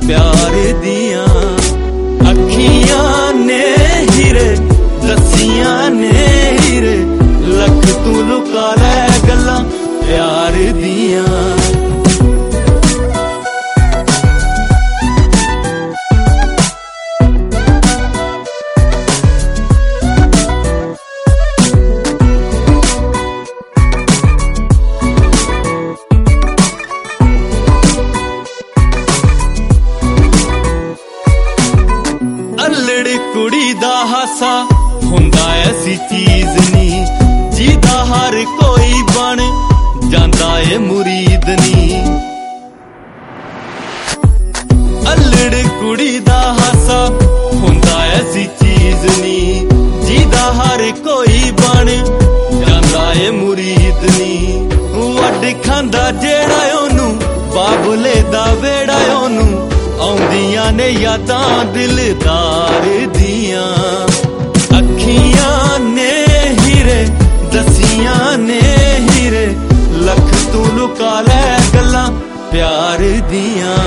प्यार दिया। अखियां ने हीरे दसियां ने हीरे, लख तू लुका लै गल्लां प्यार दिया। अल्लड़ कुड़ी दा हासा हुंदा ऐसी चीज नी, जिदा हर कोई बन जांदा ए मुरीद नी। अल्लड़ कुड़ी दा हासा हुंदा ऐसी चीज नी, जिदा हर कोई बन जांदा ए मुरीद नी। वड खांदा जेड़ा ओनू बाबुले दा वेड़ा ओनू, आउंदियां ने यादां दिलदार दियां। अखियां ने हीरे दसियां ने हीरे, लख तू लुका लै गल्लां प्यार दियां।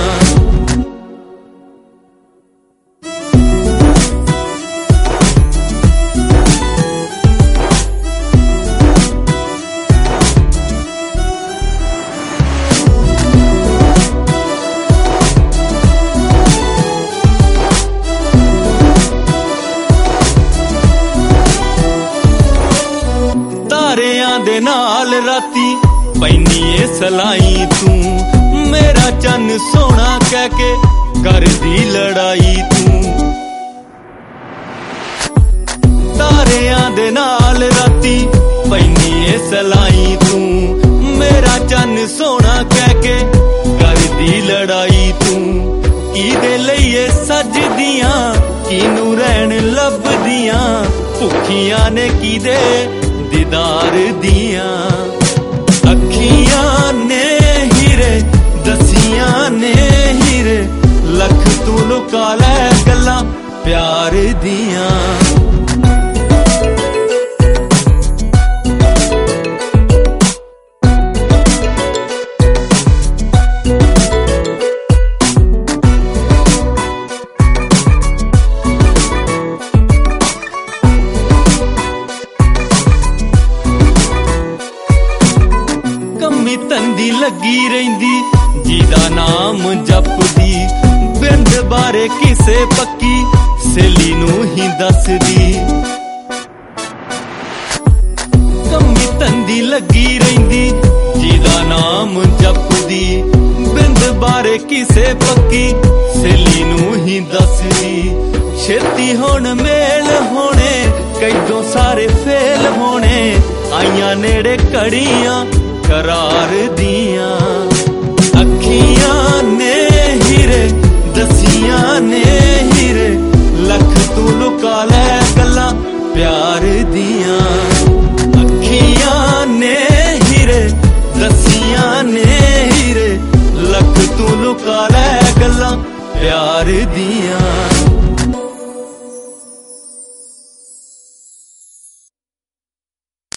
तारियां दे नाल राती पैनी सलाई तू, मेरा चन सोना कह के कर दी लड़ाई तू। तारियां दे नाल राती पैनी सलाई तू, मेरा चन सोना कह के कर दी लड़ाई तू। किदे लइए सजदियां किनू रहन लभदियां, भुखियां ने किदे दीदार दियां। अखियां ने हीरे दसियां ने हीरे, लख तू लुका लै गल्लां प्यार दियां। कमी तंदी लगी रहिंदी जिदा नाम जपदी, बिंद बारे किसे पक्की सहेली नू ही दसदी। कमी तंदी लगी रहिंदी जिदा नाम जपदी, बिंद बारे किसे पक्की सहेली नू ही दसदी। छेती हुण मेल होने कैदों सारे फेल होने, आइयां नेड़े घड़ियां करार दियां। अखियां ने हीरे दसियां ने हीरे, लख तू लुका लै गल्लां प्यार दियां। अखियां ने हीरे दसियां ने हीरे, लख तू लुका लै गल्लां प्यार दियां।